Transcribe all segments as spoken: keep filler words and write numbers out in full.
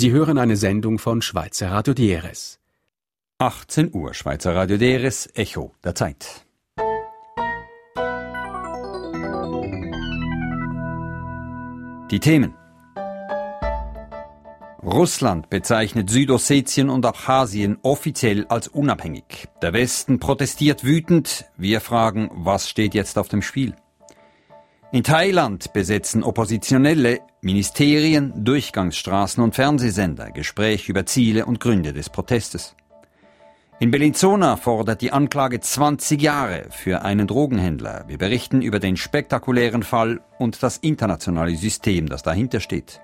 Sie hören eine Sendung von Schweizer Radio D R S. achtzehn Uhr, Schweizer Radio D R S, Echo der Zeit. Die Themen. Russland bezeichnet Südossetien und Abchasien offiziell als unabhängig. Der Westen protestiert wütend. Wir fragen, was steht jetzt auf dem Spiel? In Thailand besetzen Oppositionelle Ministerien, Durchgangsstraßen und Fernsehsender. Gespräch über Ziele und Gründe des Protestes. In Bellinzona fordert die Anklage zwanzig Jahre für einen Drogenhändler. Wir berichten über den spektakulären Fall und das internationale System, das dahinter steht.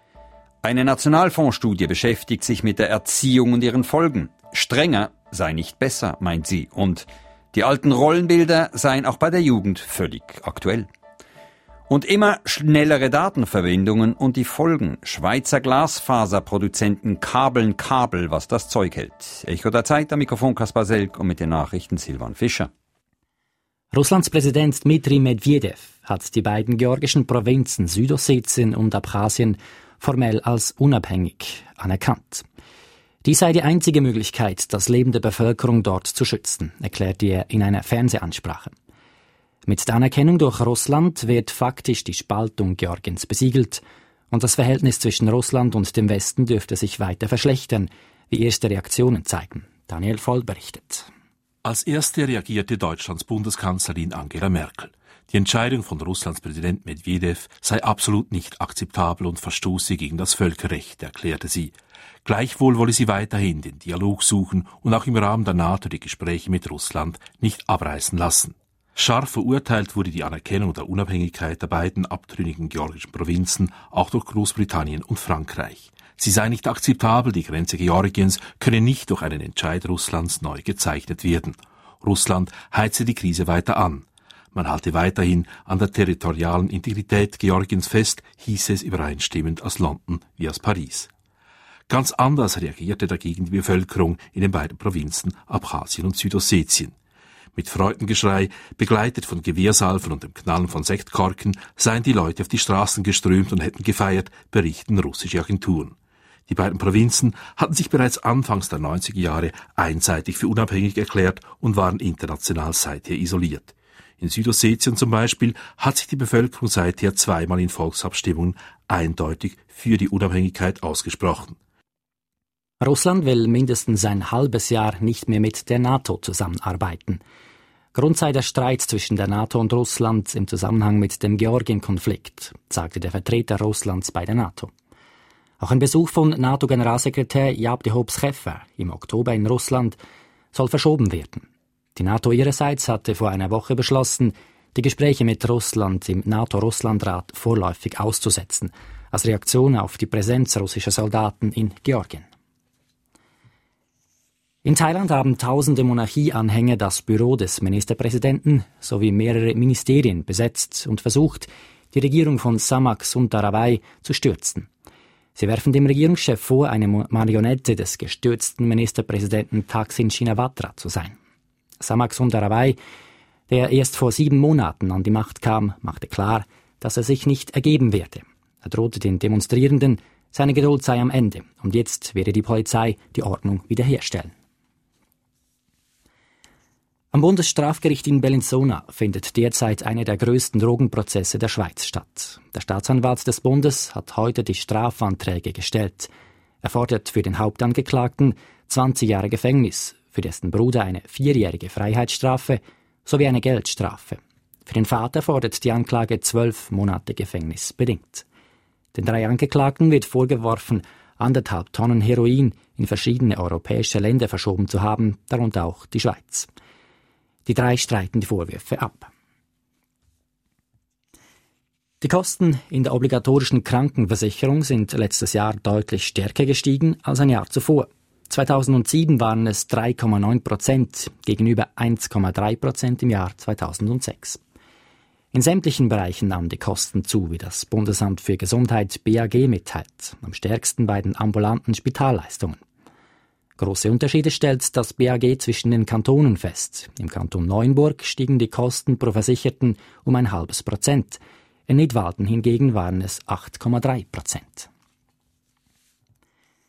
Eine Nationalfondsstudie beschäftigt sich mit der Erziehung und ihren Folgen. Strenger sei nicht besser, meint sie. Und die alten Rollenbilder seien auch bei der Jugend völlig aktuell. Und immer schnellere Datenverbindungen und die Folgen. Schweizer Glasfaserproduzenten kabeln Kabel, was das Zeug hält. Echo der Zeit, am Mikrofon Kaspar Selk und mit den Nachrichten Silvan Fischer. Russlands Präsident Dmitri Medvedev hat die beiden georgischen Provinzen Südossetien und Abchasien formell als unabhängig anerkannt. Dies sei die einzige Möglichkeit, das Leben der Bevölkerung dort zu schützen, erklärte er in einer Fernsehansprache. Mit der Anerkennung durch Russland wird faktisch die Spaltung Georgiens besiegelt und das Verhältnis zwischen Russland und dem Westen dürfte sich weiter verschlechtern, wie erste Reaktionen zeigen. Daniel Voll berichtet. Als erste reagierte Deutschlands Bundeskanzlerin Angela Merkel. Die Entscheidung von Russlands Präsident Medvedev sei absolut nicht akzeptabel und verstoße gegen das Völkerrecht, erklärte sie. Gleichwohl wolle sie weiterhin den Dialog suchen und auch im Rahmen der NATO die Gespräche mit Russland nicht abreißen lassen. Scharf verurteilt wurde die Anerkennung der Unabhängigkeit der beiden abtrünnigen georgischen Provinzen auch durch Großbritannien und Frankreich. Sie sei nicht akzeptabel, die Grenze Georgiens könne nicht durch einen Entscheid Russlands neu gezeichnet werden. Russland heize die Krise weiter an. Man halte weiterhin an der territorialen Integrität Georgiens fest, hieß es übereinstimmend aus London wie aus Paris. Ganz anders reagierte dagegen die Bevölkerung in den beiden Provinzen Abchasien und Südossetien. Mit Freudengeschrei, begleitet von Gewehrsalven und dem Knallen von Sektkorken, seien die Leute auf die Straßen geströmt und hätten gefeiert, berichten russische Agenturen. Die beiden Provinzen hatten sich bereits anfangs der neunziger Jahre einseitig für unabhängig erklärt und waren international seither isoliert. In Südossetien zum Beispiel hat sich die Bevölkerung seither zweimal in Volksabstimmungen eindeutig für die Unabhängigkeit ausgesprochen. Russland will mindestens ein halbes Jahr nicht mehr mit der NATO zusammenarbeiten. Grund sei der Streit zwischen der NATO und Russland im Zusammenhang mit dem Georgien-Konflikt, sagte der Vertreter Russlands bei der NATO. Auch ein Besuch von NATO-Generalsekretär Jaap de Hoop Scheffer im Oktober in Russland soll verschoben werden. Die NATO ihrerseits hatte vor einer Woche beschlossen, die Gespräche mit Russland im NATO-Russland-Rat vorläufig auszusetzen, als Reaktion auf die Präsenz russischer Soldaten in Georgien. In Thailand haben tausende Monarchieanhänger das Büro des Ministerpräsidenten sowie mehrere Ministerien besetzt und versucht, die Regierung von Samak Sundaravai zu stürzen. Sie werfen dem Regierungschef vor, eine Marionette des gestürzten Ministerpräsidenten Thaksin Shinawatra zu sein. Samak Sundaravai, der erst vor sieben Monaten an die Macht kam, machte klar, dass er sich nicht ergeben werde. Er drohte den Demonstrierenden, seine Geduld sei am Ende und jetzt werde die Polizei die Ordnung wiederherstellen. Am Bundesstrafgericht in Bellinzona findet derzeit einer der größten Drogenprozesse der Schweiz statt. Der Staatsanwalt des Bundes hat heute die Strafanträge gestellt. Er fordert für den Hauptangeklagten zwanzig Jahre Gefängnis, für dessen Bruder eine vierjährige Freiheitsstrafe sowie eine Geldstrafe. Für den Vater fordert die Anklage zwölf Monate Gefängnis bedingt. Den drei Angeklagten wird vorgeworfen, anderthalb Tonnen Heroin in verschiedene europäische Länder verschoben zu haben, darunter auch die Schweiz. Die drei streiten die Vorwürfe ab. Die Kosten in der obligatorischen Krankenversicherung sind letztes Jahr deutlich stärker gestiegen als ein Jahr zuvor. zweitausendsieben waren es drei Komma neun Prozent gegenüber eins Komma drei Prozent im Jahr zweitausendsechs. In sämtlichen Bereichen nahmen die Kosten zu, wie das Bundesamt für Gesundheit B A G mitteilt, am stärksten bei den ambulanten Spitalleistungen. Große Unterschiede stellt das B A G zwischen den Kantonen fest. Im Kanton Neuenburg stiegen die Kosten pro Versicherten um ein halbes Prozent. In Nidwalden hingegen waren es acht Komma drei Prozent.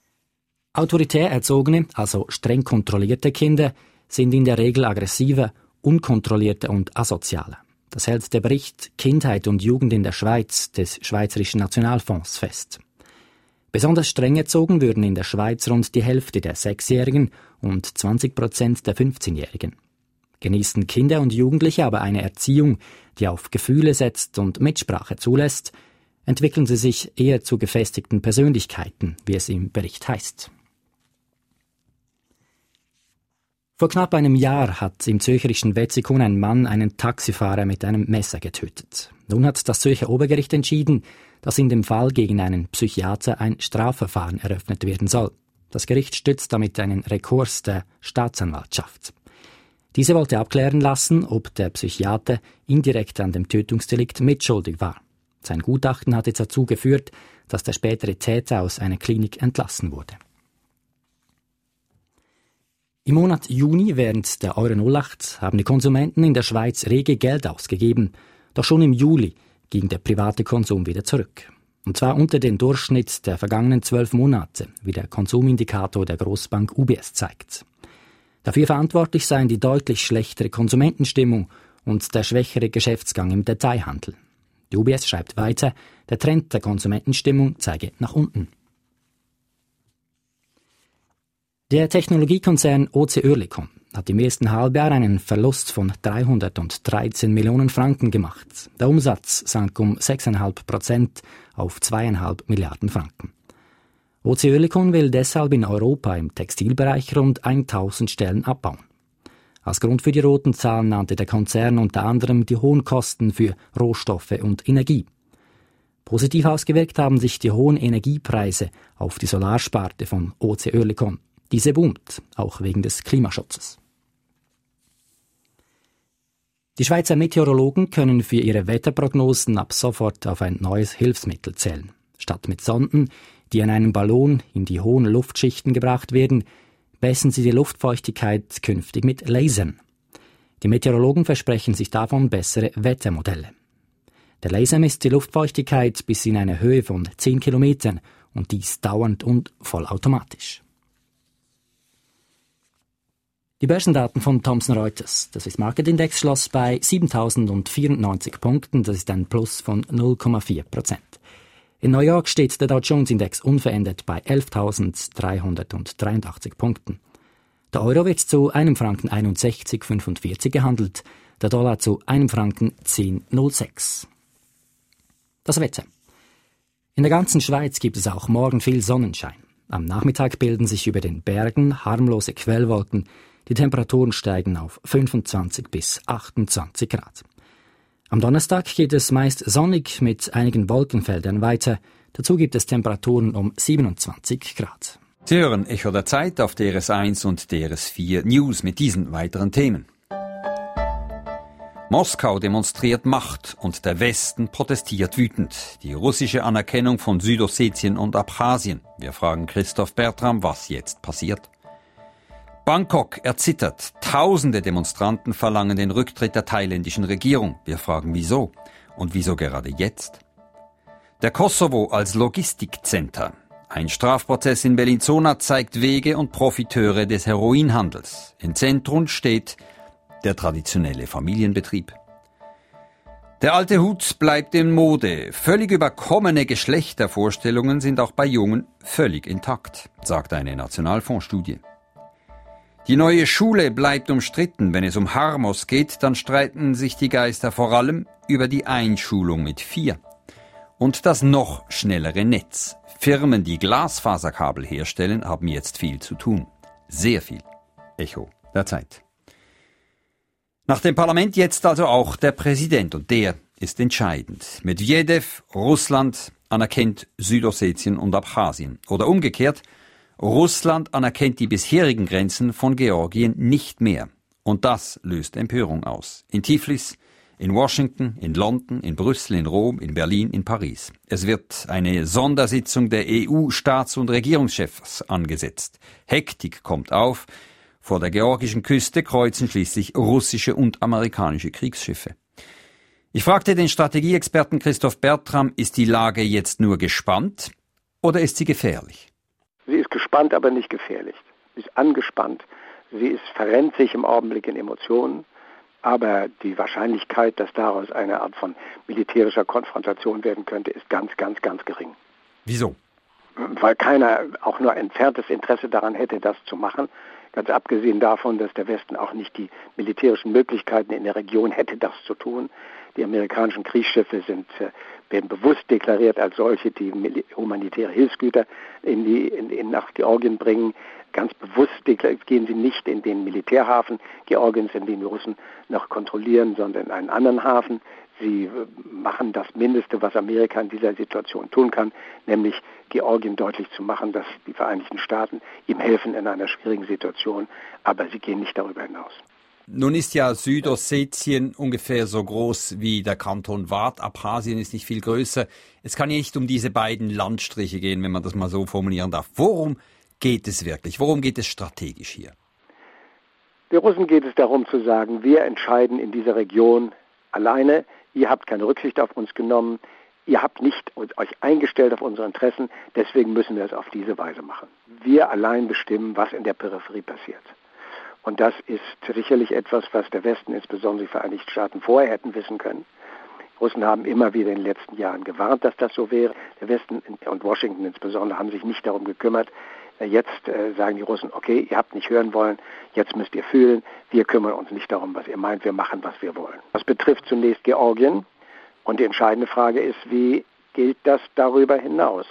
Autoritär erzogene, also streng kontrollierte Kinder sind in der Regel aggressiver, unkontrollierte und asozialer. Das hält der Bericht Kindheit und Jugend in der Schweiz des Schweizerischen Nationalfonds fest. Besonders streng erzogen würden in der Schweiz rund die Hälfte der Sechsjährigen und zwanzig Prozent der fünfzehnjährigen. Genießen Kinder und Jugendliche aber eine Erziehung, die auf Gefühle setzt und Mitsprache zulässt, entwickeln sie sich eher zu gefestigten Persönlichkeiten, wie es im Bericht heißt. Vor knapp einem Jahr hat im zürcherischen Wetzikon ein Mann einen Taxifahrer mit einem Messer getötet. Nun hat das Zürcher Obergericht entschieden, dass in dem Fall gegen einen Psychiater ein Strafverfahren eröffnet werden soll. Das Gericht stützt damit einen Rekurs der Staatsanwaltschaft. Diese wollte abklären lassen, ob der Psychiater indirekt an dem Tötungsdelikt mitschuldig war. Sein Gutachten hat jetzt dazu geführt, dass der spätere Täter aus einer Klinik entlassen wurde. Im Monat Juni während der Euro null acht haben die Konsumenten in der Schweiz rege Geld ausgegeben, doch schon im Juli ging der private Konsum wieder zurück. Und zwar unter den Durchschnitt der vergangenen zwölf Monate, wie der Konsumindikator der Grossbank U B S zeigt. Dafür verantwortlich seien die deutlich schlechtere Konsumentenstimmung und der schwächere Geschäftsgang im Detailhandel. Die U B S schreibt weiter, der Trend der Konsumentenstimmung zeige nach unten. Der Technologiekonzern O C Oerlikon hat im ersten Halbjahr einen Verlust von dreihundertdreizehn Millionen Franken gemacht. Der Umsatz sank um sechs Komma fünf Prozent auf zwei Komma fünf Milliarden Franken. O C Oerlikon will deshalb in Europa im Textilbereich rund tausend Stellen abbauen. Als Grund für die roten Zahlen nannte der Konzern unter anderem die hohen Kosten für Rohstoffe und Energie. Positiv ausgewirkt haben sich die hohen Energiepreise auf die Solarsparte von O C Oerlikon. Diese boomt, auch wegen des Klimaschutzes. Die Schweizer Meteorologen können für ihre Wetterprognosen ab sofort auf ein neues Hilfsmittel zählen. Statt mit Sonden, die an einem Ballon in die hohen Luftschichten gebracht werden, messen sie die Luftfeuchtigkeit künftig mit Lasern. Die Meteorologen versprechen sich davon bessere Wettermodelle. Der Laser misst die Luftfeuchtigkeit bis in eine Höhe von zehn Kilometern und dies dauernd und vollautomatisch. Die Börsendaten von Thomson Reuters. Der Swiss Market Index schloss bei siebentausendvierundneunzig Punkten, das ist ein Plus von null Komma vier Prozent. In New York steht der Dow Jones Index unverändert bei elftausenddreihundertdreiundachtzig Punkten. Der Euro wird zu einem Franken einundsechzig Komma fünfundvierzig gehandelt, der Dollar zu einem Franken zehn Komma null sechs. Das Wetter. In der ganzen Schweiz gibt es auch morgen viel Sonnenschein. Am Nachmittag bilden sich über den Bergen harmlose Quellwolken. Die Temperaturen steigen auf fünfundzwanzig bis achtundzwanzig Grad. Am Donnerstag geht es meist sonnig mit einigen Wolkenfeldern weiter. Dazu gibt es Temperaturen um siebenundzwanzig Grad. Sie hören Echo der Zeit auf D R S eins und D R S vier News mit diesen weiteren Themen. Moskau demonstriert Macht und der Westen protestiert wütend. Die russische Anerkennung von Südossetien und Abchasien. Wir fragen Christoph Bertram, was jetzt passiert. Bangkok erzittert. Tausende Demonstranten verlangen den Rücktritt der thailändischen Regierung. Wir fragen wieso und wieso gerade jetzt. Der Kosovo als Logistikcenter. Ein Strafprozess in Bellinzona zeigt Wege und Profiteure des Heroinhandels. Im Zentrum steht der traditionelle Familienbetrieb. Der alte Hut bleibt in Mode. Völlig überkommene Geschlechtervorstellungen sind auch bei Jungen völlig intakt, sagt eine Nationalfondsstudie. Die neue Schule bleibt umstritten. Wenn es um Harmos geht, dann streiten sich die Geister vor allem über die Einschulung mit vier. Und das noch schnellere Netz. Firmen, die Glasfaserkabel herstellen, haben jetzt viel zu tun. Sehr viel. Echo der Zeit. Nach dem Parlament jetzt also auch der Präsident und der ist entscheidend. Medvedev, Russland anerkennt Südossetien und Abchasien. Oder umgekehrt, Russland anerkennt die bisherigen Grenzen von Georgien nicht mehr. Und das löst Empörung aus. In Tiflis, in Washington, in London, in Brüssel, in Rom, in Berlin, in Paris. Es wird eine Sondersitzung der E U-Staats- und Regierungschefs angesetzt. Hektik kommt auf. Vor der georgischen Küste kreuzen schließlich russische und amerikanische Kriegsschiffe. Ich fragte den Strategieexperten Christoph Bertram, ist die Lage jetzt nur gespannt oder ist sie gefährlich? Sie ist gespannt, aber nicht gefährlich. Sie ist angespannt. Sie ist, verrennt sich im Augenblick in Emotionen. Aber die Wahrscheinlichkeit, dass daraus eine Art von militärischer Konfrontation werden könnte, ist ganz, ganz, ganz gering. Wieso? Weil keiner auch nur entferntes Interesse daran hätte, das zu machen. Ganz abgesehen davon, dass der Westen auch nicht die militärischen Möglichkeiten in der Region hätte, das zu tun. Die amerikanischen Kriegsschiffe sind, werden bewusst deklariert als solche, die humanitäre Hilfsgüter in die, in, in nach Georgien bringen. Ganz bewusst gehen sie nicht in den Militärhafen Georgiens, in den die Russen noch kontrollieren, sondern in einen anderen Hafen. Sie machen das Mindeste, was Amerika in dieser Situation tun kann, nämlich Georgien deutlich zu machen, dass die Vereinigten Staaten ihm helfen in einer schwierigen Situation, aber sie gehen nicht darüber hinaus. Nun ist ja Südossetien ungefähr so groß wie der Kanton Waadt. Abchasien ist nicht viel größer. Es kann ja nicht um diese beiden Landstriche gehen, wenn man das mal so formulieren darf. Worum geht es wirklich? Worum geht es strategisch hier? Den Russen geht es darum zu sagen, wir entscheiden in dieser Region alleine. Ihr habt keine Rücksicht auf uns genommen. Ihr habt nicht euch eingestellt auf unsere Interessen. Deswegen müssen wir es auf diese Weise machen. Wir allein bestimmen, was in der Peripherie passiert. Und das ist sicherlich etwas, was der Westen, insbesondere die Vereinigten Staaten, vorher hätten wissen können. Die Russen haben immer wieder in den letzten Jahren gewarnt, dass das so wäre. Der Westen und Washington insbesondere haben sich nicht darum gekümmert. Jetzt äh, sagen die Russen, okay, ihr habt nicht hören wollen, jetzt müsst ihr fühlen, wir kümmern uns nicht darum, was ihr meint, wir machen, was wir wollen. Das betrifft zunächst Georgien und die entscheidende Frage ist, wie gilt das darüber hinaus?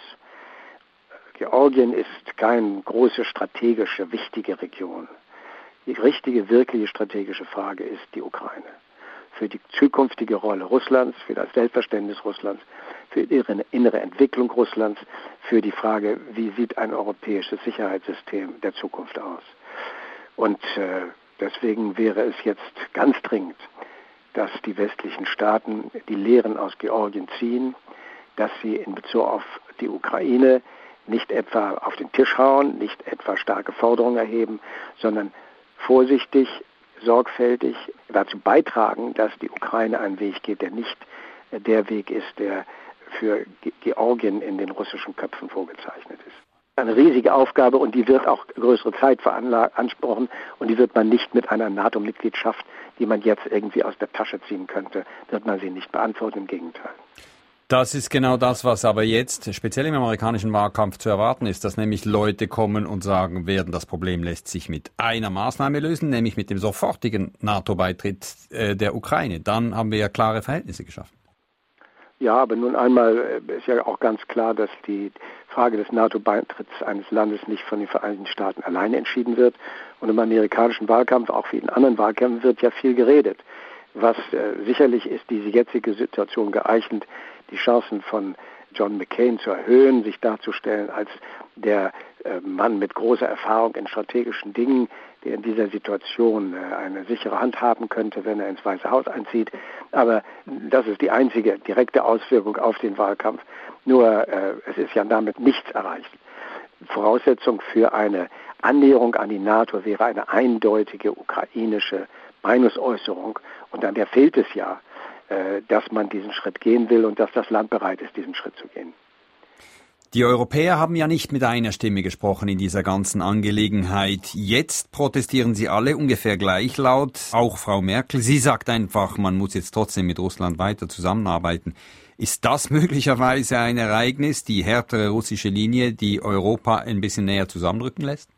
Georgien ist keine große, strategische, wichtige Region. Die richtige, wirkliche strategische Frage ist die Ukraine. Für die zukünftige Rolle Russlands, für das Selbstverständnis Russlands, für die innere Entwicklung Russlands, für die Frage, wie sieht ein europäisches Sicherheitssystem der Zukunft aus. Und äh, deswegen wäre es jetzt ganz dringend, dass die westlichen Staaten die Lehren aus Georgien ziehen, dass sie in Bezug auf die Ukraine nicht etwa auf den Tisch hauen, nicht etwa starke Forderungen erheben, sondern vorsichtig, sorgfältig dazu beitragen, dass die Ukraine einen Weg geht, der nicht der Weg ist, der für Georgien in den russischen Köpfen vorgezeichnet ist. Eine riesige Aufgabe und die wird auch größere Zeit veranspruchen und die wird man nicht mit einer NATO-Mitgliedschaft, die man jetzt irgendwie aus der Tasche ziehen könnte, wird man sie nicht beantworten, im Gegenteil. Das ist genau das, was aber jetzt speziell im amerikanischen Wahlkampf zu erwarten ist, dass nämlich Leute kommen und sagen werden, das Problem lässt sich mit einer Maßnahme lösen, nämlich mit dem sofortigen NATO-Beitritt äh, der Ukraine. Dann haben wir ja klare Verhältnisse geschaffen. Ja, aber nun einmal ist ja auch ganz klar, dass die Frage des NATO-Beitritts eines Landes nicht von den Vereinigten Staaten alleine entschieden wird. Und im amerikanischen Wahlkampf, auch wie in anderen Wahlkämpfen, wird ja viel geredet. Was äh, sicherlich ist diese jetzige Situation geeignet, die Chancen von John McCain zu erhöhen, sich darzustellen als der äh, Mann mit großer Erfahrung in strategischen Dingen, der in dieser Situation äh, eine sichere Hand haben könnte, wenn er ins Weiße Haus einzieht. Aber das ist die einzige direkte Auswirkung auf den Wahlkampf. Nur äh, es ist ja damit nichts erreicht. Voraussetzung für eine Annäherung an die NATO wäre eine eindeutige ukrainische Meinungsäußerung. Und an der fehlt es ja, äh, dass man diesen Schritt gehen will und dass das Land bereit ist, diesen Schritt zu gehen. Die Europäer haben ja nicht mit einer Stimme gesprochen in dieser ganzen Angelegenheit. Jetzt protestieren sie alle ungefähr gleich laut, auch Frau Merkel. Sie sagt einfach, man muss jetzt trotzdem mit Russland weiter zusammenarbeiten. Ist das möglicherweise ein Ereignis, die härtere russische Linie, die Europa ein bisschen näher zusammenrücken lässt?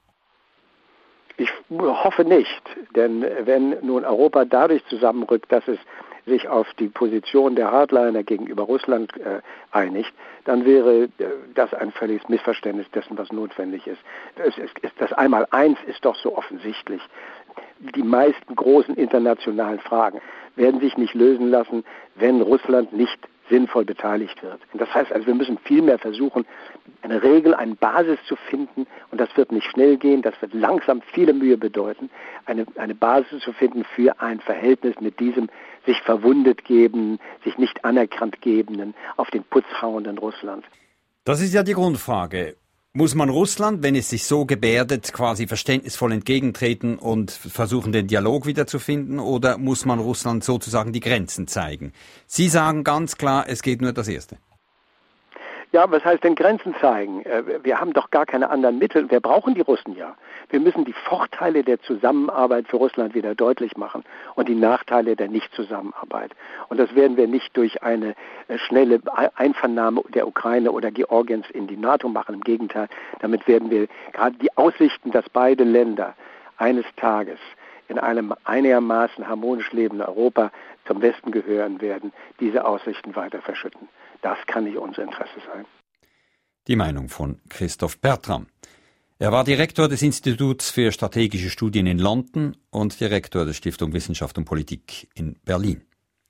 Ich hoffe nicht, denn wenn nun Europa dadurch zusammenrückt, dass es sich auf die Position der Hardliner gegenüber Russland äh, einigt, dann wäre äh, das ein völliges Missverständnis dessen, was notwendig ist. Es ist, ist. Das Einmaleins ist doch so offensichtlich. Die meisten großen internationalen Fragen werden sich nicht lösen lassen, wenn Russland nicht sinnvoll beteiligt wird. Und das heißt also, wir müssen vielmehr versuchen, eine Regel, eine Basis zu finden, und das wird nicht schnell gehen, das wird langsam viele Mühe bedeuten, eine, eine Basis zu finden für ein Verhältnis mit diesem sich verwundet gebenden, sich nicht anerkannt gebenden, auf den Putz hauenden Russland. Das ist ja die Grundfrage. Muss man Russland, wenn es sich so gebärdet, quasi verständnisvoll entgegentreten und versuchen, den Dialog wiederzufinden, oder muss man Russland sozusagen die Grenzen zeigen? Sie sagen ganz klar, es geht nur das Erste. Ja, was heißt denn Grenzen zeigen? Wir haben doch gar keine anderen Mittel. Wir brauchen die Russen ja. Wir müssen die Vorteile der Zusammenarbeit für Russland wieder deutlich machen und die Nachteile der Nichtzusammenarbeit. Und das werden wir nicht durch eine schnelle Einvernahme der Ukraine oder Georgiens in die NATO machen. Im Gegenteil, damit werden wir gerade die Aussichten, dass beide Länder eines Tages in einem einigermaßen harmonisch lebenden Europa zum Westen gehören werden, diese Aussichten weiter verschütten. Das kann nicht unser Interesse sein. Die Meinung von Christoph Bertram. Er war Direktor des Instituts für strategische Studien in London und Direktor der Stiftung Wissenschaft und Politik in Berlin.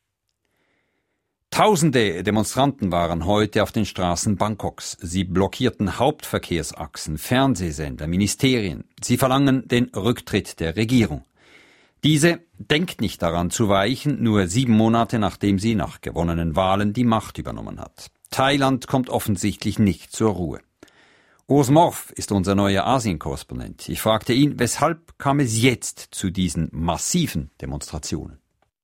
Tausende Demonstranten waren heute auf den Straßen Bangkoks. Sie blockierten Hauptverkehrsachsen, Fernsehsender, Ministerien. Sie verlangen den Rücktritt der Regierung. Diese denkt nicht daran zu weichen, nur sieben Monate nachdem sie nach gewonnenen Wahlen die Macht übernommen hat. Thailand kommt offensichtlich nicht zur Ruhe. Urs Morf ist unser neuer Asien-Korrespondent. Ich fragte ihn, weshalb kam es jetzt zu diesen massiven Demonstrationen?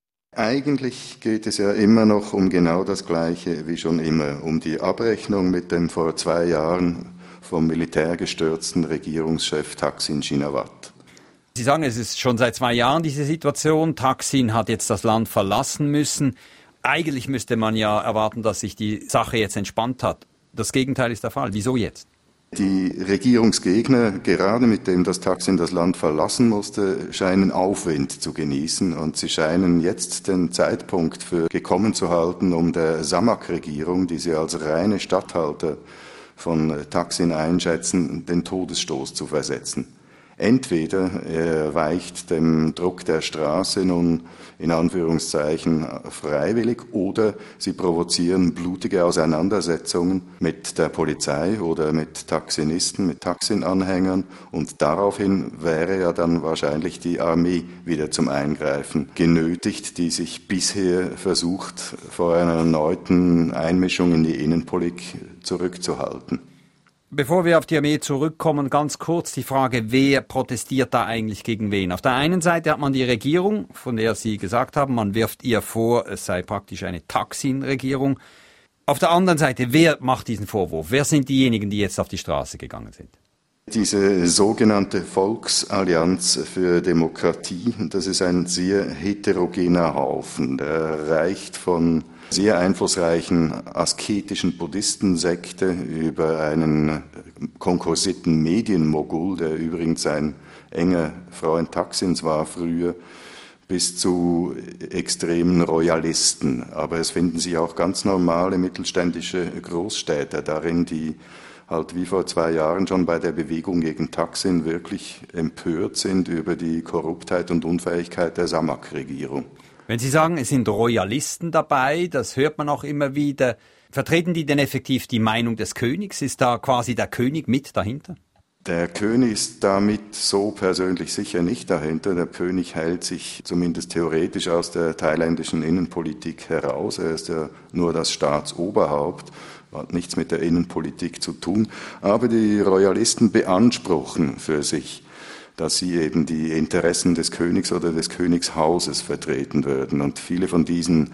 Eigentlich geht es ja immer noch um genau das Gleiche wie schon immer, um die Abrechnung mit dem vor zwei Jahren vom Militär gestürzten Regierungschef Thaksin Shinawatra. Sie sagen, es ist schon seit zwei Jahren diese Situation. Thaksin hat jetzt das Land verlassen müssen. Eigentlich müsste man ja erwarten, dass sich die Sache jetzt entspannt hat. Das Gegenteil ist der Fall. Wieso jetzt? Die Regierungsgegner, gerade mit dem, dass Thaksin das Land verlassen musste, scheinen Aufwind zu genießen und sie scheinen jetzt den Zeitpunkt für gekommen zu halten, um der Samak-Regierung, die sie als reine Statthalter von Thaksin einschätzen, den Todesstoß zu versetzen. Entweder er weicht dem Druck der Straße nun in Anführungszeichen freiwillig oder sie provozieren blutige Auseinandersetzungen mit der Polizei oder mit Thaksinisten, mit Thaksin-Anhängern und daraufhin wäre ja dann wahrscheinlich die Armee wieder zum Eingreifen genötigt, die sich bisher versucht, vor einer erneuten Einmischung in die Innenpolitik zurückzuhalten. Bevor wir auf die Armee zurückkommen, ganz kurz die Frage, wer protestiert da eigentlich gegen wen? Auf der einen Seite hat man die Regierung, von der Sie gesagt haben, man wirft ihr vor, es sei praktisch eine Thaksin-Regierung. Auf der anderen Seite, wer macht diesen Vorwurf? Wer sind diejenigen, die jetzt auf die Straße gegangen sind? Diese sogenannte Volksallianz für Demokratie, das ist ein sehr heterogener Haufen. Der reicht von sehr einflussreichen asketischen Buddhistensekte über einen konkursierten Medienmogul, der übrigens ein enger Freund Thaksins war früher, bis zu extremen Royalisten. Aber es finden sich auch ganz normale mittelständische Großstädter darin, die halt wie vor zwei Jahren schon bei der Bewegung gegen Thaksin wirklich empört sind über die Korruptheit und Unfähigkeit der Samak-Regierung. Wenn Sie sagen, es sind Royalisten dabei, das hört man auch immer wieder. Vertreten die denn effektiv die Meinung des Königs? Ist da quasi der König mit dahinter? Der König ist damit so persönlich sicher nicht dahinter. Der König hält sich zumindest theoretisch aus der thailändischen Innenpolitik heraus. Er ist ja nur das Staatsoberhaupt, hat nichts mit der Innenpolitik zu tun. Aber die Royalisten beanspruchen für sich, dass sie eben die Interessen des Königs oder des Königshauses vertreten würden. Und viele von diesen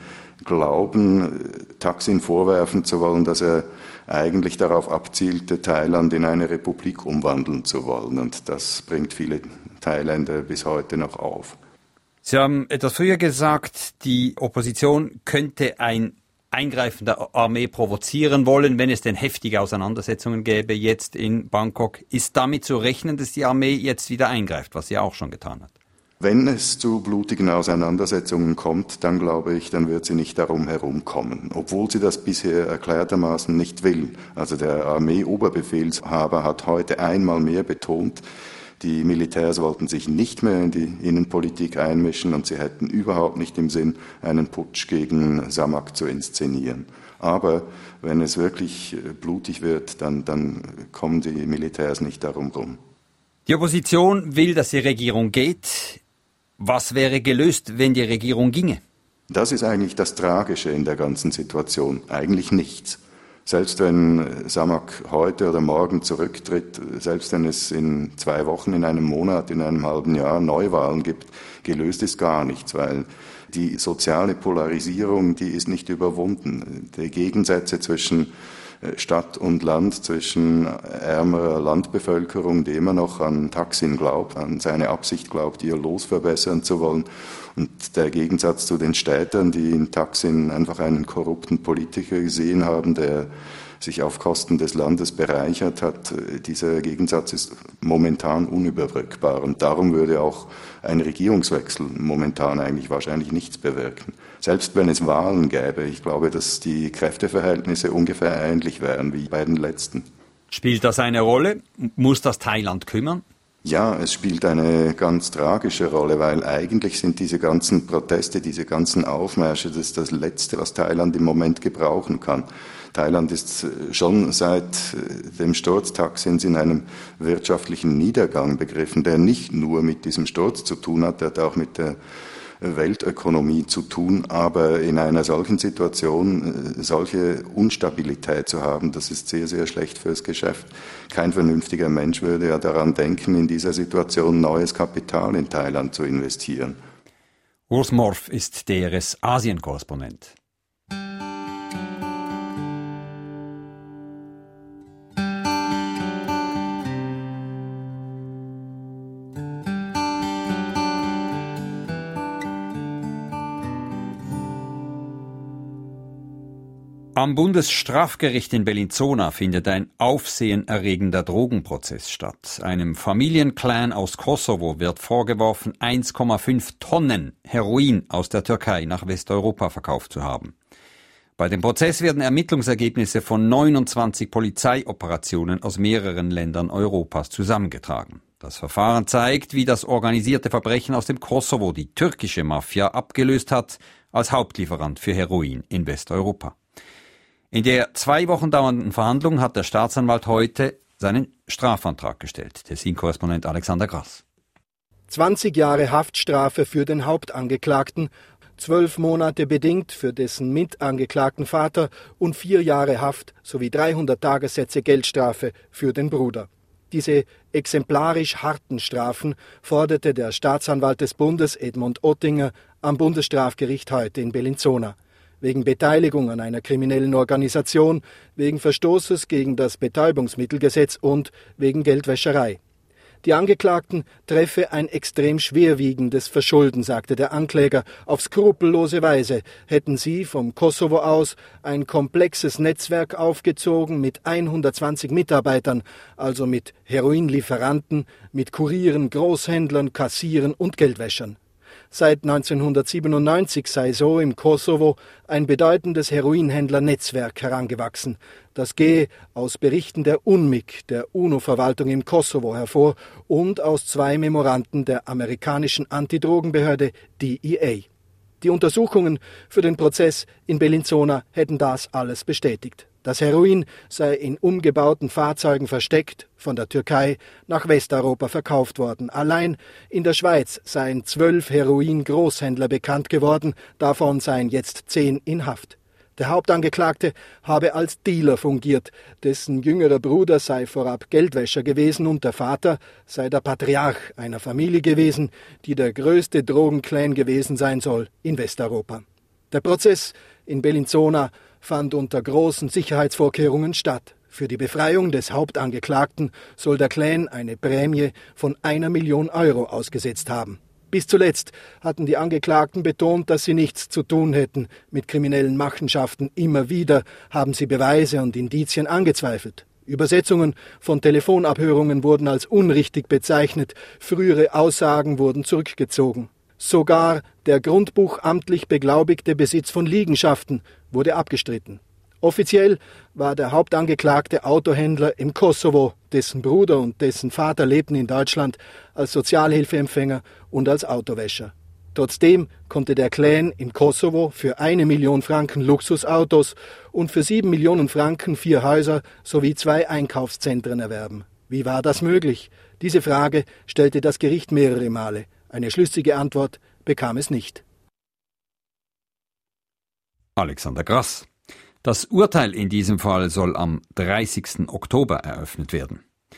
glauben, Thaksin vorwerfen zu wollen, dass er eigentlich darauf abzielte, Thailand in eine Republik umwandeln zu wollen. Und das bringt viele Thailänder bis heute noch auf. Sie haben etwas früher gesagt, die Opposition könnte ein Eingreifen der Armee provozieren wollen, wenn es denn heftige Auseinandersetzungen gäbe jetzt in Bangkok. Ist damit zu rechnen, dass die Armee jetzt wieder eingreift, was sie auch schon getan hat? Wenn es zu blutigen Auseinandersetzungen kommt, dann glaube ich, dann wird sie nicht darum herumkommen, obwohl sie das bisher erklärtermaßen nicht will. Also der Armee-Oberbefehlshaber hat heute einmal mehr betont, die Militärs wollten sich nicht mehr in die Innenpolitik einmischen und sie hätten überhaupt nicht im Sinn, einen Putsch gegen Samak zu inszenieren. Aber wenn es wirklich blutig wird, dann, dann kommen die Militärs nicht darum rum. Die Opposition will, dass die Regierung geht. Was wäre gelöst, wenn die Regierung ginge? Das ist eigentlich das Tragische in der ganzen Situation. Eigentlich nichts. Selbst wenn Samak heute oder morgen zurücktritt, selbst wenn es in zwei Wochen, in einem Monat, in einem halben Jahr Neuwahlen gibt, gelöst ist gar nichts, weil die soziale Polarisierung, die ist nicht überwunden. Die Gegensätze zwischen Stadt und Land, zwischen ärmerer Landbevölkerung, die immer noch an Thaksin glaubt, an seine Absicht glaubt, ihr Los verbessern zu wollen, und der Gegensatz zu den Städtern, die in Thaksin einfach einen korrupten Politiker gesehen haben, der sich auf Kosten des Landes bereichert hat. Dieser Gegensatz ist momentan unüberbrückbar, und darum würde auch ein Regierungswechsel momentan eigentlich wahrscheinlich nichts bewirken. Selbst wenn es Wahlen gäbe, ich glaube, dass die Kräfteverhältnisse ungefähr ähnlich wären wie bei den letzten. Spielt das eine Rolle? Muss das Thailand kümmern? Ja, es spielt eine ganz tragische Rolle, weil eigentlich sind diese ganzen Proteste, diese ganzen Aufmärsche, das ist das Letzte, was Thailand im Moment gebrauchen kann. Thailand ist schon seit dem Sturz Thaksins in einem wirtschaftlichen Niedergang begriffen, der nicht nur mit diesem Sturz zu tun hat, der hat auch mit der Weltökonomie zu tun, aber in einer solchen Situation solche Unstabilität zu haben, das ist sehr, sehr schlecht fürs Geschäft. Kein vernünftiger Mensch würde ja daran denken, in dieser Situation neues Kapital in Thailand zu investieren. Urs Morf ist D R S-Asien-Korrespondent. Am Bundesstrafgericht in Bellinzona findet ein aufsehenerregender Drogenprozess statt. Einem Familienclan aus Kosovo wird vorgeworfen, eins Komma fünf Tonnen Heroin aus der Türkei nach Westeuropa verkauft zu haben. Bei dem Prozess werden Ermittlungsergebnisse von neunundzwanzig Polizeioperationen aus mehreren Ländern Europas zusammengetragen. Das Verfahren zeigt, wie das organisierte Verbrechen aus dem Kosovo die türkische Mafia abgelöst hat als Hauptlieferant für Heroin in Westeuropa. In der zwei Wochen dauernden Verhandlung hat der Staatsanwalt heute seinen Strafantrag gestellt. Tessin-Korrespondent Alexander Grass. zwanzig Jahre Haftstrafe für den Hauptangeklagten, zwölf Monate bedingt für dessen mitangeklagten Vater und vier Jahre Haft sowie dreihundert Tagessätze Geldstrafe für den Bruder. Diese exemplarisch harten Strafen forderte der Staatsanwalt des Bundes Edmund Ottinger am Bundesstrafgericht heute in Bellinzona. Wegen Beteiligung an einer kriminellen Organisation, wegen Verstoßes gegen das Betäubungsmittelgesetz und wegen Geldwäscherei. Die Angeklagten treffe ein extrem schwerwiegendes Verschulden, sagte der Ankläger. Auf skrupellose Weise hätten sie vom Kosovo aus ein komplexes Netzwerk aufgezogen mit hundertzwanzig Mitarbeitern, also mit Heroinlieferanten, mit Kurieren, Großhändlern, Kassieren und Geldwäschern. Seit neunzehnhundertsiebenundneunzig sei so im Kosovo ein bedeutendes Heroinhändlernetzwerk herangewachsen. Das gehe aus Berichten der U N M I K, der UNO-Verwaltung im Kosovo, hervor und aus zwei Memoranden der amerikanischen Antidrogenbehörde D E A. Die Untersuchungen für den Prozess in Bellinzona hätten das alles bestätigt. Das Heroin sei in umgebauten Fahrzeugen versteckt, von der Türkei nach Westeuropa verkauft worden. Allein in der Schweiz seien zwölf Heroin-Großhändler bekannt geworden, davon seien jetzt zehn in Haft. Der Hauptangeklagte habe als Dealer fungiert, dessen jüngerer Bruder sei vorab Geldwäscher gewesen und der Vater sei der Patriarch einer Familie gewesen, die der größte Drogenclan gewesen sein soll in Westeuropa. Der Prozess in Bellinzona fand unter großen Sicherheitsvorkehrungen statt. Für die Befreiung des Hauptangeklagten soll der Clan eine Prämie von einer Million Euro ausgesetzt haben. Bis zuletzt hatten die Angeklagten betont, dass sie nichts zu tun hätten mit kriminellen Machenschaften. Immer wieder haben sie Beweise und Indizien angezweifelt. Übersetzungen von Telefonabhörungen wurden als unrichtig bezeichnet, frühere Aussagen wurden zurückgezogen. Sogar der grundbuchamtlich beglaubigte Besitz von Liegenschaften wurde abgestritten. Offiziell war der Hauptangeklagte Autohändler im Kosovo, dessen Bruder und dessen Vater lebten in Deutschland als Sozialhilfeempfänger und als Autowäscher. Trotzdem konnte der Clan im Kosovo für eine Million Franken Luxusautos und für sieben Millionen Franken vier Häuser sowie zwei Einkaufszentren erwerben. Wie war das möglich? Diese Frage stellte das Gericht mehrere Male. Eine schlüssige Antwort bekam es nicht. Alexander Grass. Das Urteil in diesem Fall soll am dreißigsten Oktober eröffnet werden.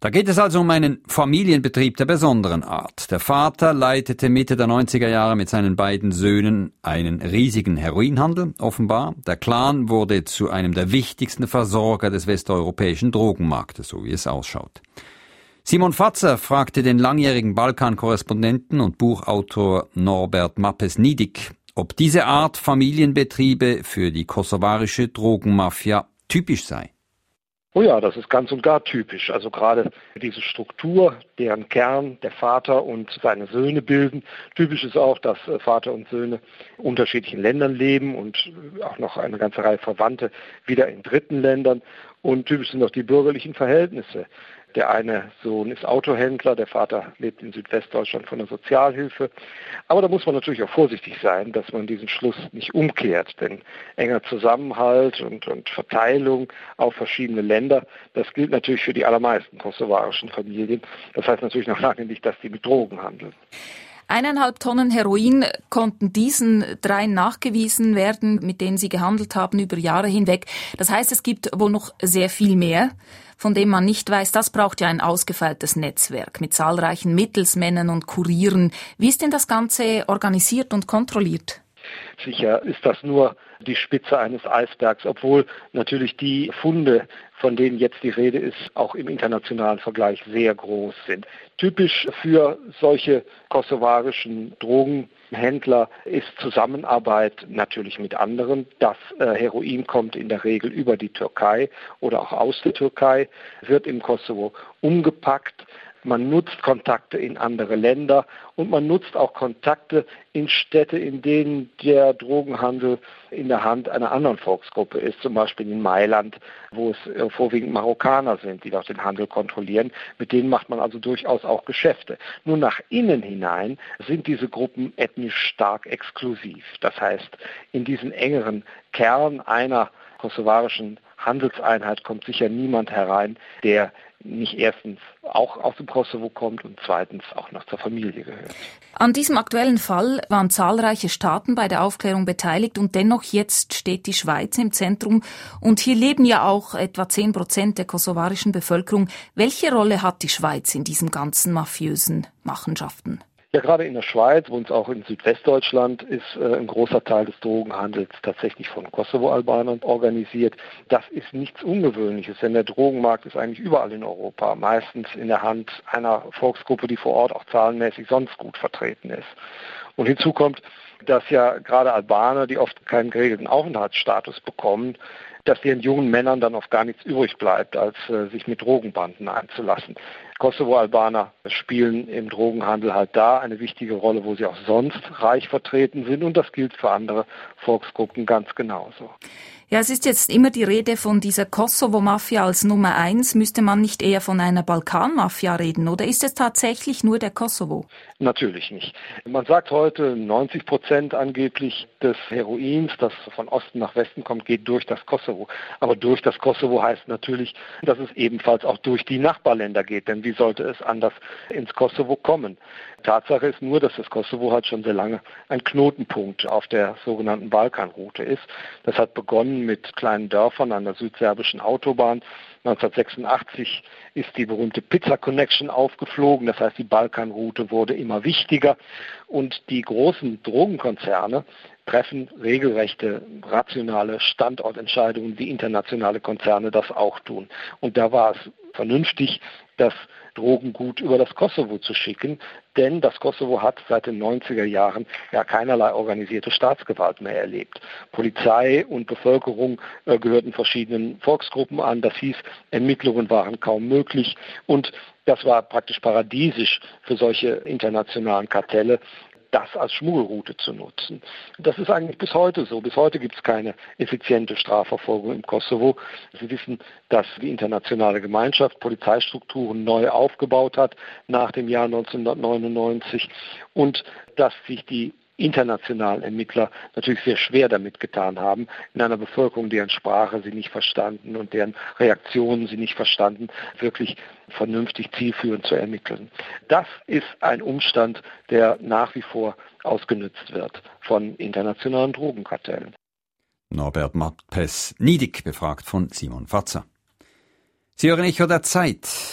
Da geht es also um einen Familienbetrieb der besonderen Art. Der Vater leitete Mitte der neunziger Jahre mit seinen beiden Söhnen einen riesigen Heroinhandel, offenbar. Der Clan wurde zu einem der wichtigsten Versorger des westeuropäischen Drogenmarktes, so wie es ausschaut. Simon Fatzer fragte den langjährigen Balkan-Korrespondenten und Buchautor Norbert Mappes-Niedig, ob diese Art Familienbetriebe für die kosovarische Drogenmafia typisch sei. Oh ja, das ist ganz und gar typisch. Also gerade diese Struktur, deren Kern der Vater und seine Söhne bilden. Typisch ist auch, dass Vater und Söhne in unterschiedlichen Ländern leben und auch noch eine ganze Reihe Verwandte wieder in dritten Ländern. Und typisch sind auch die bürgerlichen Verhältnisse. Der eine Sohn ist Autohändler, der Vater lebt in Südwestdeutschland von der Sozialhilfe. Aber da muss man natürlich auch vorsichtig sein, dass man diesen Schluss nicht umkehrt. Denn enger Zusammenhalt und, und Verteilung auf verschiedene Länder, das gilt natürlich für die allermeisten kosovarischen Familien. Das heißt natürlich noch lange nicht, dass die mit Drogen handeln. Eineinhalb Tonnen Heroin konnten diesen dreien nachgewiesen werden, mit denen sie gehandelt haben über Jahre hinweg. Das heißt, es gibt wohl noch sehr viel mehr, von dem man nicht weiß. Das braucht ja ein ausgefeiltes Netzwerk mit zahlreichen Mittelsmännern und Kurieren. Wie ist denn das Ganze organisiert und kontrolliert? Sicher ist das nur die Spitze eines Eisbergs, obwohl natürlich die Funde, von denen jetzt die Rede ist, auch im internationalen Vergleich sehr groß sind. Typisch für solche kosovarischen Drogenhändler ist Zusammenarbeit natürlich mit anderen. Das äh, Heroin kommt in der Regel über die Türkei oder auch aus der Türkei, wird im Kosovo umgepackt. Man nutzt Kontakte in andere Länder und man nutzt auch Kontakte in Städte, in denen der Drogenhandel in der Hand einer anderen Volksgruppe ist, zum Beispiel in Mailand, wo es vorwiegend Marokkaner sind, die dort den Handel kontrollieren. Mit denen macht man also durchaus auch Geschäfte. Nur nach innen hinein sind diese Gruppen ethnisch stark exklusiv. Das heißt, in diesen engeren Kern einer kosovarischen Handelseinheit kommt sicher niemand herein, der nicht erstens auch aus dem Kosovo kommt und zweitens auch noch zur Familie gehört. An diesem aktuellen Fall waren zahlreiche Staaten bei der Aufklärung beteiligt und dennoch jetzt steht die Schweiz im Zentrum und hier leben ja auch etwa zehn Prozent der kosovarischen Bevölkerung. Welche Rolle hat die Schweiz in diesen ganzen mafiösen Machenschaften? Ja, gerade in der Schweiz und auch in Südwestdeutschland ist äh, ein großer Teil des Drogenhandels tatsächlich von Kosovo-Albanern organisiert. Das ist nichts Ungewöhnliches, denn der Drogenmarkt ist eigentlich überall in Europa, meistens in der Hand einer Volksgruppe, die vor Ort auch zahlenmäßig sonst gut vertreten ist. Und hinzu kommt, dass ja gerade Albaner, die oft keinen geregelten Aufenthaltsstatus bekommen, dass den jungen Männern dann oft gar nichts übrig bleibt, als äh, sich mit Drogenbanden einzulassen. Kosovo-Albaner spielen im Drogenhandel halt da eine wichtige Rolle, wo sie auch sonst reich vertreten sind. Und das gilt für andere Volksgruppen ganz genauso. Ja, es ist jetzt immer die Rede von dieser Kosovo-Mafia als Nummer eins. Müsste man nicht eher von einer Balkan-Mafia reden? Oder ist es tatsächlich nur der Kosovo? Natürlich nicht. Man sagt heute, neunzig Prozent angeblich des Heroins, das von Osten nach Westen kommt, geht durch das Kosovo. Aber durch das Kosovo heißt natürlich, dass es ebenfalls auch durch die Nachbarländer geht. Denn wie sollte es anders ins Kosovo kommen? Tatsache ist nur, dass das Kosovo halt schon sehr lange ein Knotenpunkt auf der sogenannten Balkanroute ist. Das hat begonnen mit kleinen Dörfern an der südserbischen Autobahn. neunzehnhundertsechsundachtzig ist die berühmte Pizza Connection aufgeflogen. Das heißt, die Balkanroute wurde immer wichtiger. Und die großen Drogenkonzerne treffen regelrechte, rationale Standortentscheidungen, wie internationale Konzerne das auch tun. Und da war es vernünftig, das Drogengut über das Kosovo zu schicken, denn das Kosovo hat seit den neunziger Jahren ja keinerlei organisierte Staatsgewalt mehr erlebt. Polizei und Bevölkerung äh, gehörten verschiedenen Volksgruppen an. Das hieß, Ermittlungen waren kaum möglich und das war praktisch paradiesisch für solche internationalen Kartelle, das als Schmuggelroute zu nutzen. Das ist eigentlich bis heute so. Bis heute gibt es keine effiziente Strafverfolgung im Kosovo. Sie wissen, dass die internationale Gemeinschaft Polizeistrukturen neu aufgebaut hat nach dem Jahr neunzehnhundertneunundneunzig und dass sich die internationalen Ermittler natürlich sehr schwer damit getan haben, in einer Bevölkerung, deren Sprache sie nicht verstanden und deren Reaktionen sie nicht verstanden, wirklich vernünftig zielführend zu ermitteln. Das ist ein Umstand, der nach wie vor ausgenutzt wird von internationalen Drogenkartellen. Norbert Mappes-Niedig, befragt von Simon Fatzer. Sie hören Echo der Zeit.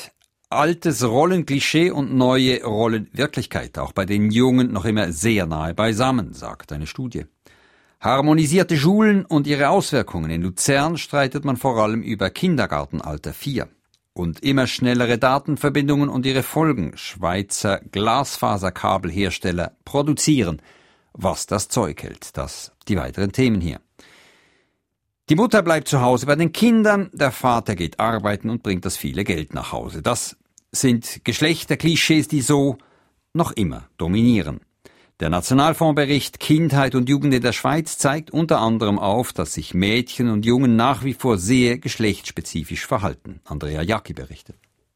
Altes Rollenklischee und neue Rollenwirklichkeit, auch bei den Jungen noch immer sehr nahe beisammen, sagt eine Studie. Harmonisierte Schulen und ihre Auswirkungen. In Luzern streitet man vor allem über Kindergartenalter vier. Und immer schnellere Datenverbindungen und ihre Folgen. Schweizer Glasfaserkabelhersteller produzieren, was das Zeug hält. Das die weiteren Themen hier. Die Mutter bleibt zu Hause bei den Kindern, der Vater geht arbeiten und bringt das viele Geld nach Hause. Das sind Geschlechterklischees, die so noch immer dominieren. Der Nationalfondsbericht Kindheit und Jugend in der Schweiz zeigt unter anderem auf, dass sich Mädchen und Jungen nach wie vor sehr geschlechtsspezifisch verhalten. Andrea Jacki berichtet.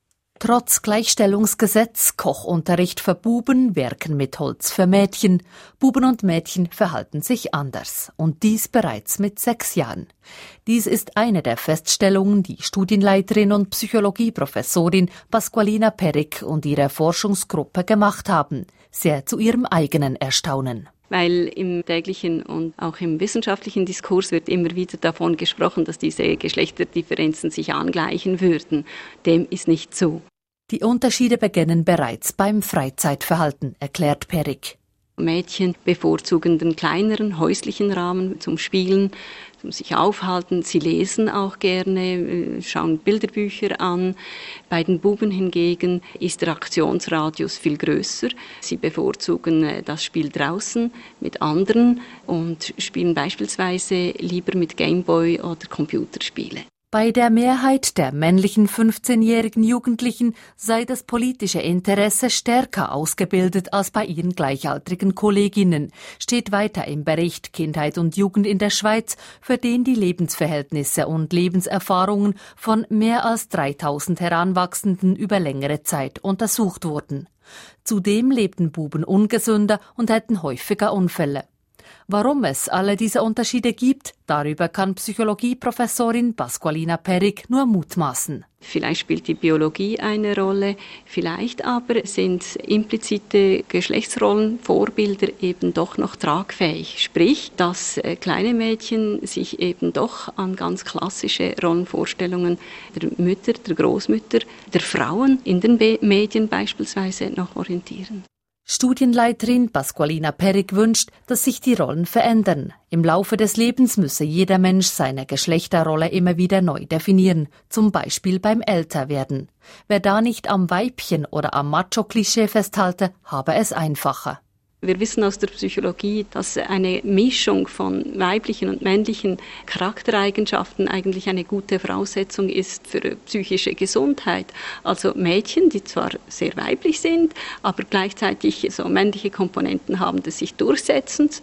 Trotz Gleichstellungsgesetz, Kochunterricht für Buben, Werken mit Holz für Mädchen. Buben und Mädchen verhalten sich anders. Und dies bereits mit sechs Jahren. Dies ist eine der Feststellungen, die Studienleiterin und Psychologieprofessorin Pasqualina Peric und ihre Forschungsgruppe gemacht haben. Sehr zu ihrem eigenen Erstaunen. Weil im täglichen und auch im wissenschaftlichen Diskurs wird immer wieder davon gesprochen, dass diese Geschlechterdifferenzen sich angleichen würden. Dem ist nicht so. Die Unterschiede beginnen bereits beim Freizeitverhalten, erklärt Peric. Mädchen bevorzugen den kleineren häuslichen Rahmen zum Spielen, zum sich aufhalten. Sie lesen auch gerne, schauen Bilderbücher an. Bei den Buben hingegen ist der Aktionsradius viel größer. Sie bevorzugen das Spiel draußen mit anderen und spielen beispielsweise lieber mit Gameboy oder Computerspiele. Bei der Mehrheit der männlichen fünfzehnjährigen Jugendlichen sei das politische Interesse stärker ausgebildet als bei ihren gleichaltrigen Kolleginnen, steht weiter im Bericht Kindheit und Jugend in der Schweiz, für den die Lebensverhältnisse und Lebenserfahrungen von mehr als dreitausend Heranwachsenden über längere Zeit untersucht wurden. Zudem lebten Buben ungesünder und hätten häufiger Unfälle. Warum es alle diese Unterschiede gibt, darüber kann Psychologieprofessorin Pasqualina Peric nur mutmaßen. Vielleicht spielt die Biologie eine Rolle, vielleicht aber sind implizite Geschlechtsrollenvorbilder eben doch noch tragfähig. Sprich, dass kleine Mädchen sich eben doch an ganz klassische Rollenvorstellungen der Mütter, der Großmütter, der Frauen in den Medien beispielsweise noch orientieren. Studienleiterin Pasqualina Peric wünscht, dass sich die Rollen verändern. Im Laufe des Lebens müsse jeder Mensch seine Geschlechterrolle immer wieder neu definieren, zum Beispiel beim Älterwerden. Wer da nicht am Weibchen oder am Macho-Klischee festhalte, habe es einfacher. Wir wissen aus der Psychologie, dass eine Mischung von weiblichen und männlichen Charaktereigenschaften eigentlich eine gute Voraussetzung ist für psychische Gesundheit. Also Mädchen, die zwar sehr weiblich sind, aber gleichzeitig so männliche Komponenten haben des sich Durchsetzens.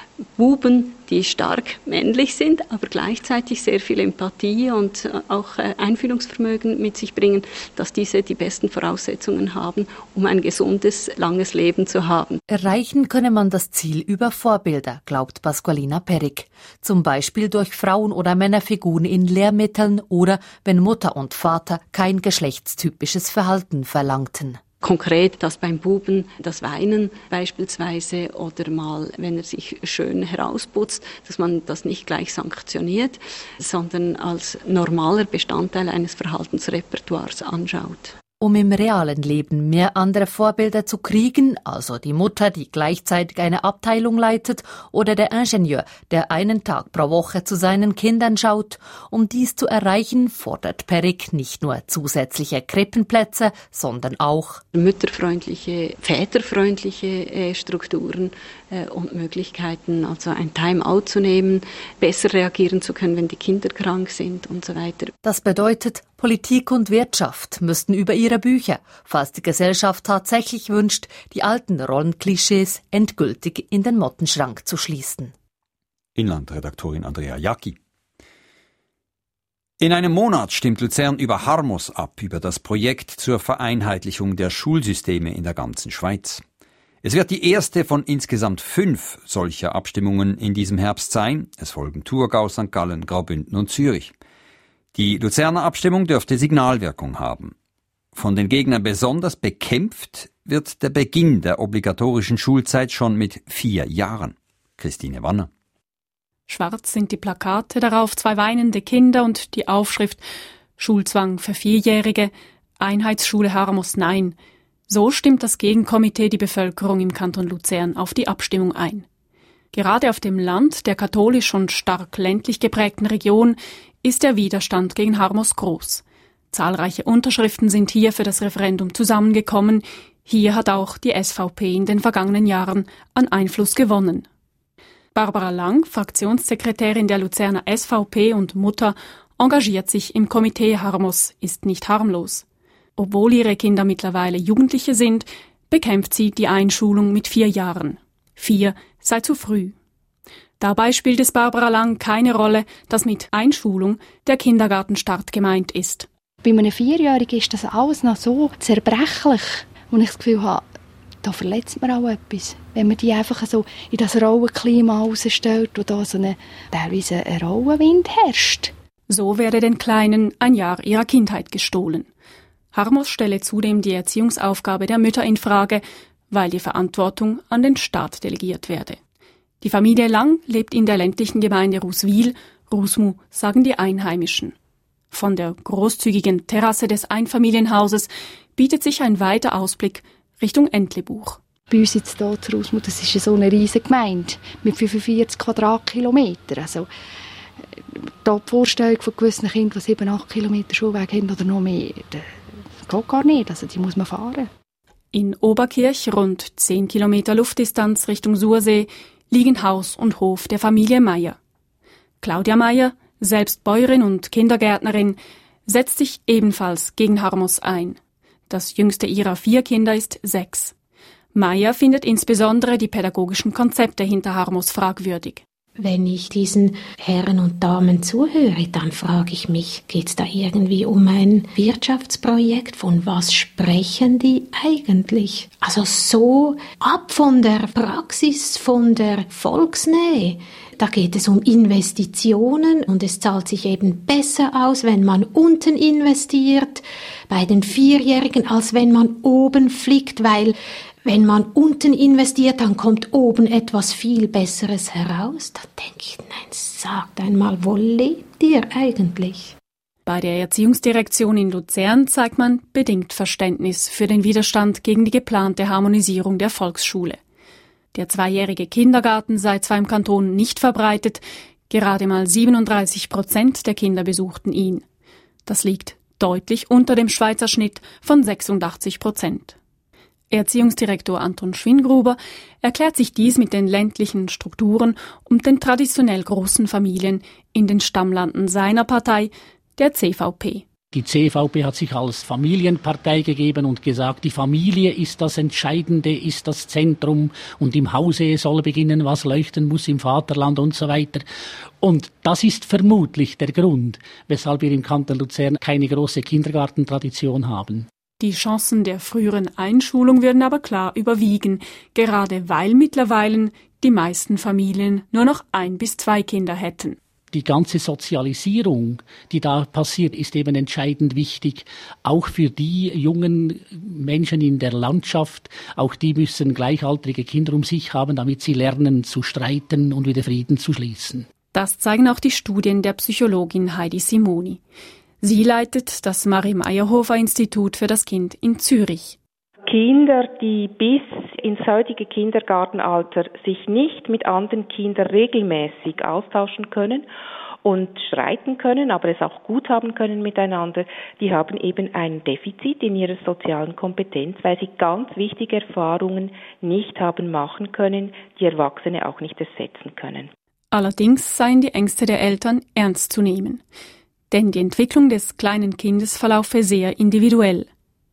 Buben, die stark männlich sind, aber gleichzeitig sehr viel Empathie und auch Einfühlungsvermögen mit sich bringen, dass diese die besten Voraussetzungen haben, um ein gesundes, langes Leben zu haben. Erreichen könne man das Ziel über Vorbilder, glaubt Pasqualina Peric. Zum Beispiel durch Frauen- oder Männerfiguren in Lehrmitteln oder wenn Mutter und Vater kein geschlechtstypisches Verhalten verlangten. Konkret, dass beim Buben das Weinen beispielsweise oder mal, wenn er sich schön herausputzt, dass man das nicht gleich sanktioniert, sondern als normaler Bestandteil eines Verhaltensrepertoires anschaut. Um im realen Leben mehr andere Vorbilder zu kriegen, also die Mutter, die gleichzeitig eine Abteilung leitet, oder der Ingenieur, der einen Tag pro Woche zu seinen Kindern schaut, um dies zu erreichen, fordert Peric nicht nur zusätzliche Krippenplätze, sondern auch mütterfreundliche, väterfreundliche Strukturen und Möglichkeiten, also ein Timeout zu nehmen, besser reagieren zu können, wenn die Kinder krank sind und so weiter. Das bedeutet, Politik und Wirtschaft müssten über ihre Bücher, falls die Gesellschaft tatsächlich wünscht, die alten Rollenklischees endgültig in den Mottenschrank zu schließen. Inlandredaktorin Andrea Jacki. In einem Monat stimmt Luzern über Harmos ab, über das Projekt zur Vereinheitlichung der Schulsysteme in der ganzen Schweiz. Es wird die erste von insgesamt fünf solcher Abstimmungen in diesem Herbst sein. Es folgen Thurgau, Sankt Gallen, Graubünden und Zürich. Die Luzerner Abstimmung dürfte Signalwirkung haben. Von den Gegnern besonders bekämpft wird der Beginn der obligatorischen Schulzeit schon mit vier Jahren. Christine Wanner. Schwarz sind die Plakate, darauf zwei weinende Kinder und die Aufschrift Schulzwang für Vierjährige. Einheitsschule Harmos nein. So stimmt das Gegenkomitee die Bevölkerung im Kanton Luzern auf die Abstimmung ein. Gerade auf dem Land der katholisch und stark ländlich geprägten Region ist der Widerstand gegen Harmos groß. Zahlreiche Unterschriften sind hier für das Referendum zusammengekommen. Hier hat auch die S V P in den vergangenen Jahren an Einfluss gewonnen. Barbara Lang, Fraktionssekretärin der Luzerner S V P und Mutter, engagiert sich im Komitee Harmos ist nicht harmlos. Obwohl ihre Kinder mittlerweile Jugendliche sind, bekämpft sie die Einschulung mit vier Jahren. Vier sei zu früh. Dabei spielt es Barbara Lang keine Rolle, dass mit Einschulung der Kindergartenstart gemeint ist. Bei einem Vierjährigen ist das alles noch so zerbrechlich, und ich das Gefühl habe, da verletzt man auch etwas. Wenn man die einfach so in das raue Klima rausstellt, wo da so eine, teilweise ein rauer Wind herrscht. So werde den Kleinen ein Jahr ihrer Kindheit gestohlen. Harmos stelle zudem die Erziehungsaufgabe der Mütter in Frage, weil die Verantwortung an den Staat delegiert werde. Die Familie Lang lebt in der ländlichen Gemeinde Ruswil, Rusmu sagen die Einheimischen. Von der großzügigen Terrasse des Einfamilienhauses bietet sich ein weiter Ausblick Richtung Entlebuch. Bei uns jetzt hier zu Rusmu, das ist so eine riesige Gemeinde mit fünfundvierzig Quadratkilometern. Also, da die Vorstellung von gewissen Kindern, die sieben, acht Kilometer Schulweg haben oder noch mehr, das geht gar nicht. Also, die muss man fahren. In Oberkirch, rund zehn Kilometer Luftdistanz Richtung Sursee, liegen Haus und Hof der Familie Meier. Claudia Meier, selbst Bäuerin und Kindergärtnerin, setzt sich ebenfalls gegen Harmos ein. Das jüngste ihrer vier Kinder ist sechs. Meier findet insbesondere die pädagogischen Konzepte hinter Harmos fragwürdig. Wenn ich diesen Herren und Damen zuhöre, dann frage ich mich, geht es da irgendwie um ein Wirtschaftsprojekt? Von was sprechen die eigentlich? Also so ab von der Praxis, von der Volksnähe. Da geht es um Investitionen und es zahlt sich eben besser aus, wenn man unten investiert, bei den Vierjährigen, als wenn man oben fliegt, weil wenn man unten investiert, dann kommt oben etwas viel Besseres heraus. Da denke ich, nein, sagt einmal, wo lebt ihr eigentlich? Bei der Erziehungsdirektion in Luzern zeigt man bedingt Verständnis für den Widerstand gegen die geplante Harmonisierung der Volksschule. Der zweijährige Kindergarten sei zwar im Kanton nicht verbreitet, gerade mal siebenunddreißig Prozent der Kinder besuchten ihn. Das liegt deutlich unter dem Schweizer Schnitt von sechsundachtzig Prozent. Erziehungsdirektor Anton Schwingruber erklärt sich dies mit den ländlichen Strukturen und den traditionell großen Familien in den Stammlanden seiner Partei, der C V P. Die C V P hat sich als Familienpartei gegeben und gesagt, die Familie ist das Entscheidende, ist das Zentrum und im Hause soll beginnen, was leuchten muss im Vaterland und so weiter. Und das ist vermutlich der Grund, weshalb wir im Kanton Luzern keine große Kindergartentradition haben. Die Chancen der früheren Einschulung würden aber klar überwiegen, gerade weil mittlerweile die meisten Familien nur noch ein bis zwei Kinder hätten. Die ganze Sozialisierung, die da passiert, ist eben entscheidend wichtig. Auch für die jungen Menschen in der Landschaft, auch die müssen gleichaltrige Kinder um sich haben, damit sie lernen zu streiten und wieder Frieden zu schließen. Das zeigen auch die Studien der Psychologin Heidi Simoni. Sie leitet das Marie-Meyerhofer-Institut für das Kind in Zürich. Kinder, die bis ins heutige Kindergartenalter sich nicht mit anderen Kindern regelmäßig austauschen können und streiten können, aber es auch gut haben können miteinander, die haben eben ein Defizit in ihrer sozialen Kompetenz, weil sie ganz wichtige Erfahrungen nicht haben machen können, die Erwachsene auch nicht ersetzen können. Allerdings seien die Ängste der Eltern ernst zu nehmen. Denn die Entwicklung des kleinen Kindes verlaufe sehr individuell.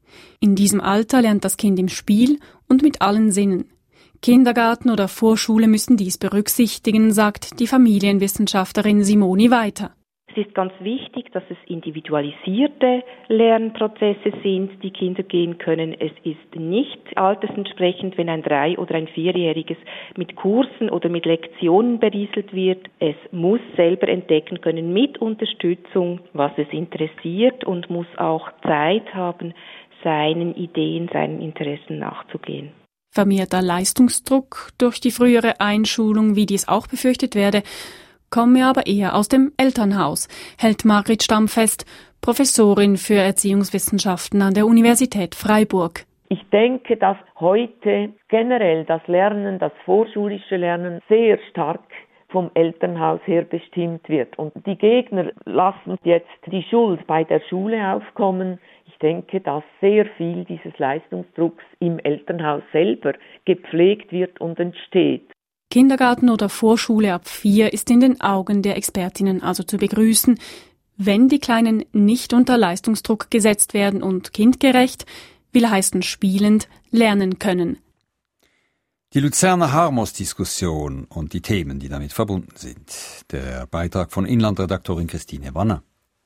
In diesem Alter lernt das Kind im Spiel und mit allen Sinnen. Kindergarten oder Vorschule müssen dies berücksichtigen, sagt die Familienwissenschaftlerin Simoni weiter. Es ist ganz wichtig, dass es individualisierte Lernprozesse sind, die Kinder gehen können. Es ist nicht altersentsprechend, wenn ein Drei- oder ein Vierjähriges mit Kursen oder mit Lektionen berieselt wird. Es muss selber entdecken können mit Unterstützung, was es interessiert und muss auch Zeit haben, seinen Ideen, seinen Interessen nachzugehen. Vermehrter Leistungsdruck durch die frühere Einschulung, wie dies auch befürchtet werde, komme aber eher aus dem Elternhaus, hält Margrit Stamm fest, Professorin für Erziehungswissenschaften an der Universität Freiburg. Ich denke, dass heute generell das Lernen, das vorschulische Lernen sehr stark vom Elternhaus her bestimmt wird. Und die Gegner lassen jetzt die Schuld bei der Schule aufkommen. Ich denke, dass sehr viel dieses Leistungsdrucks im Elternhaus selber gepflegt wird und entsteht. Kindergarten oder Vorschule ab vier ist in den Augen der Expertinnen also zu begrüßen, wenn die Kleinen nicht unter Leistungsdruck gesetzt werden und kindgerecht, will heißen spielend, lernen können. Die Luzerner Harmos-Diskussion und die Themen, die damit verbunden sind. Der Beitrag von Inlandredaktorin Christine Wanner.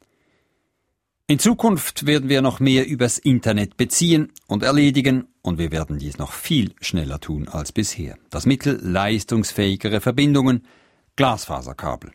In Zukunft werden wir noch mehr übers Internet beziehen und erledigen und wir werden dies noch viel schneller tun als bisher. Das Mittel leistungsfähigere Verbindungen, Glasfaserkabel.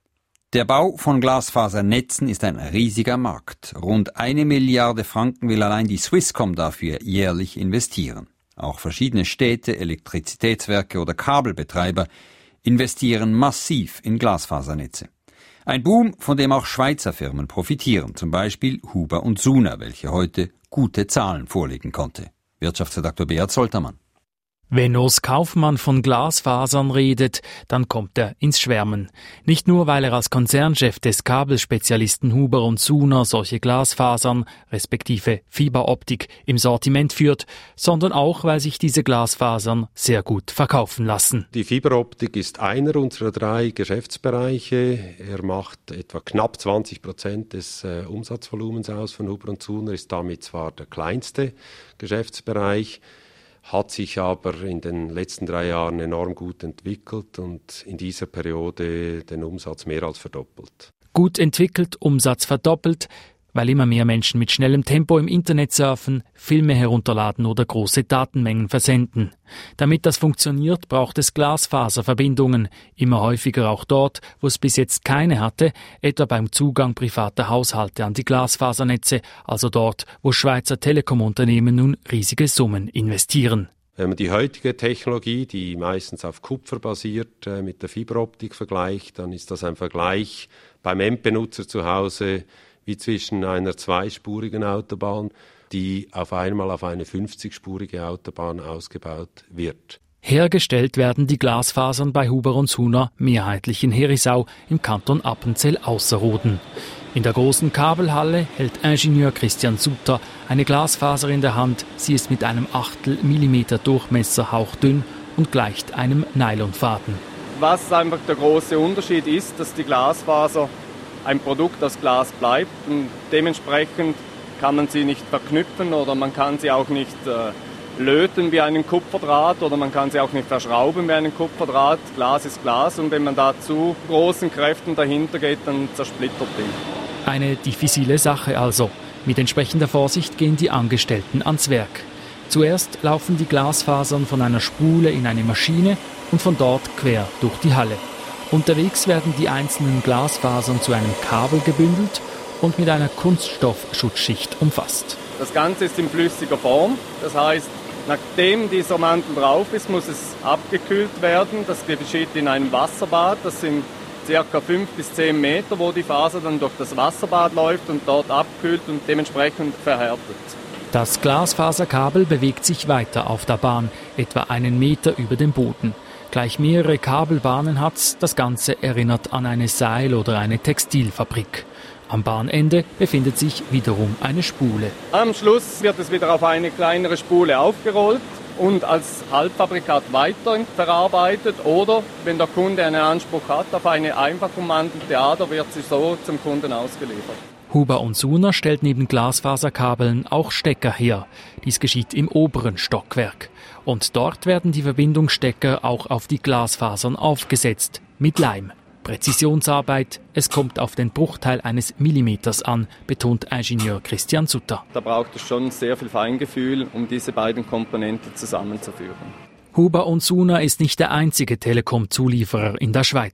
Der Bau von Glasfasernetzen ist ein riesiger Markt. Rund eine Milliarde Franken will allein die Swisscom dafür jährlich investieren. Auch verschiedene Städte, Elektrizitätswerke oder Kabelbetreiber investieren massiv in Glasfasernetze. Ein Boom, von dem auch Schweizer Firmen profitieren, zum Beispiel Huber und Suna, welche heute gute Zahlen vorlegen konnte. Wirtschaftsredaktor Beat Soltermann. Wenn Urs Kaufmann von Glasfasern redet, dann kommt er ins Schwärmen. Nicht nur, weil er als Konzernchef des Kabelspezialisten Huber und Suna solche Glasfasern, respektive Fiberoptik, im Sortiment führt, sondern auch, weil sich diese Glasfasern sehr gut verkaufen lassen. Die Fiberoptik ist einer unserer drei Geschäftsbereiche. Er macht etwa knapp zwanzig Prozent des äh, Umsatzvolumens aus von Huber und Suna, ist damit zwar der kleinste Geschäftsbereich, hat sich aber in den letzten drei Jahren enorm gut entwickelt und in dieser Periode den Umsatz mehr als verdoppelt. Gut entwickelt, Umsatz verdoppelt, weil immer mehr Menschen mit schnellem Tempo im Internet surfen, Filme herunterladen oder große Datenmengen versenden. Damit das funktioniert, braucht es Glasfaserverbindungen, immer häufiger auch dort, wo es bis jetzt keine hatte, etwa beim Zugang privater Haushalte an die Glasfasernetze, also dort, wo Schweizer Telekomunternehmen nun riesige Summen investieren. Wenn man die heutige Technologie, die meistens auf Kupfer basiert, mit der Fiberoptik vergleicht, dann ist das ein Vergleich beim Endbenutzer zu Hause wie zwischen einer zweispurigen Autobahn, die auf einmal auf eine fünfzigspurige Autobahn ausgebaut wird. Hergestellt werden die Glasfasern bei Huber und Suna mehrheitlich in Herisau im Kanton Appenzell-Ausserrhoden. In der großen Kabelhalle hält Ingenieur Christian Sutter eine Glasfaser in der Hand. Sie ist mit einem Achtel Millimeter Durchmesser hauchdünn und gleicht einem Nylonfaden. Was einfach der große Unterschied ist, dass die Glasfaser ein Produkt aus Glas bleibt und dementsprechend kann man sie nicht verknüpfen oder man kann sie auch nicht äh, löten wie einen Kupferdraht oder man kann sie auch nicht verschrauben wie einen Kupferdraht. Glas ist Glas und wenn man da zu großen Kräften dahinter geht, dann zersplittert die. Eine diffizile Sache also. Mit entsprechender Vorsicht gehen die Angestellten ans Werk. Zuerst laufen die Glasfasern von einer Spule in eine Maschine und von dort quer durch die Halle. Unterwegs werden die einzelnen Glasfasern zu einem Kabel gebündelt und mit einer Kunststoffschutzschicht umfasst. Das Ganze ist in flüssiger Form, das heißt, nachdem dieser Mantel drauf ist, muss es abgekühlt werden. Das geschieht in einem Wasserbad, das sind ca. fünf bis zehn Meter, wo die Faser dann durch das Wasserbad läuft und dort abkühlt und dementsprechend verhärtet. Das Glasfaserkabel bewegt sich weiter auf der Bahn, etwa einen Meter über dem Boden. Gleich mehrere Kabelbahnen hat's, das Ganze erinnert an eine Seil- oder eine Textilfabrik. Am Bahnende befindet sich wiederum eine Spule. Am Schluss wird es wieder auf eine kleinere Spule aufgerollt und als Halbfabrikat weiter verarbeitet oder, wenn der Kunde einen Anspruch hat, auf eine einfach ummantelte Ader wird sie so zum Kunden ausgeliefert. Huber und Suna stellt neben Glasfaserkabeln auch Stecker her. Dies geschieht im oberen Stockwerk. Und dort werden die Verbindungsstecker auch auf die Glasfasern aufgesetzt, mit Leim. Präzisionsarbeit, es kommt auf den Bruchteil eines Millimeters an, betont Ingenieur Christian Sutter. Da braucht es schon sehr viel Feingefühl, um diese beiden Komponenten zusammenzuführen. Huber und Suna ist nicht der einzige Telekom-Zulieferer in der Schweiz.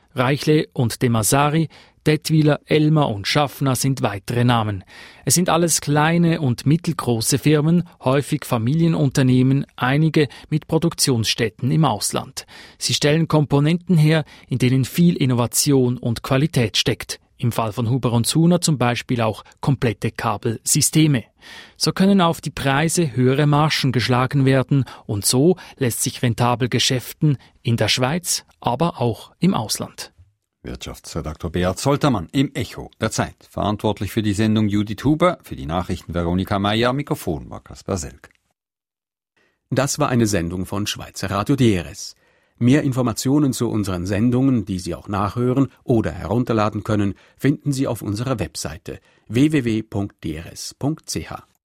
Reichle und Demasari, Dettwiler, Elmer und Schaffner sind weitere Namen. Es sind alles kleine und mittelgroße Firmen, häufig Familienunternehmen, einige mit Produktionsstätten im Ausland. Sie stellen Komponenten her, in denen viel Innovation und Qualität steckt. Im Fall von Huber und Zuner zum Beispiel auch komplette Kabelsysteme. So können auf die Preise höhere Margen geschlagen werden und so lässt sich rentabel geschäften in der Schweiz, aber auch im Ausland. Wirtschaftsredaktor Beat Soltermann im Echo der Zeit. Verantwortlich für die Sendung Judith Huber, für die Nachrichten Veronika Meyer, Mikrofon war Kaspar Selk. Das war eine Sendung von Schweizer Radio D R S. Mehr Informationen zu unseren Sendungen, die Sie auch nachhören oder herunterladen können, finden Sie auf unserer Webseite w w w punkt d r s punkt c h.